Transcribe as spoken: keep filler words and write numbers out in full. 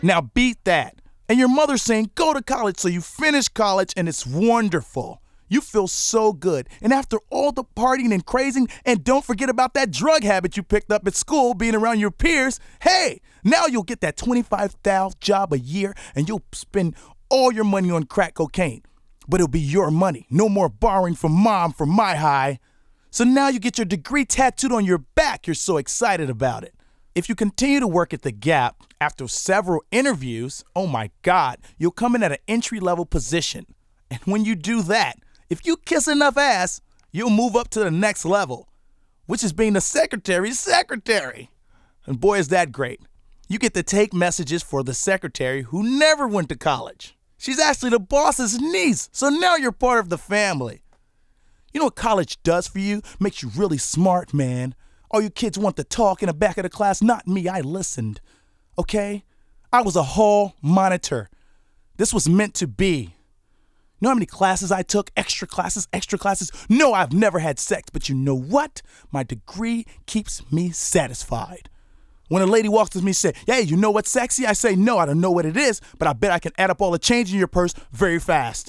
Now beat that. And your mother's saying go to college, so you finish college and it's wonderful. You feel so good. And after all the partying and crazing, and don't forget about that drug habit you picked up at school being around your peers, hey, now you'll get that twenty-five thousand dollars job a year and you'll spend all your money on crack cocaine. But it'll be your money. No more borrowing from mom for my high. So now you get your degree tattooed on your back. You're so excited about it. If you continue to work at the Gap after several interviews, oh my God, you'll come in at an entry-level position. And when you do that, if you kiss enough ass, you'll move up to the next level, which is being the secretary's secretary. And boy, is that great. You get to take messages for the secretary who never went to college. She's actually the boss's niece, so now you're part of the family. You know what college does for you? Makes you really smart, man. All you kids want to talk in the back of the class. Not me, I listened. Okay? I was a hall monitor. This was meant to be. You know how many classes I took? Extra classes, extra classes? No, I've never had sex, but you know what? My degree keeps me satisfied. When a lady walks to me and says, hey, you know what's sexy? I say, no, I don't know what it is, but I bet I can add up all the change in your purse very fast.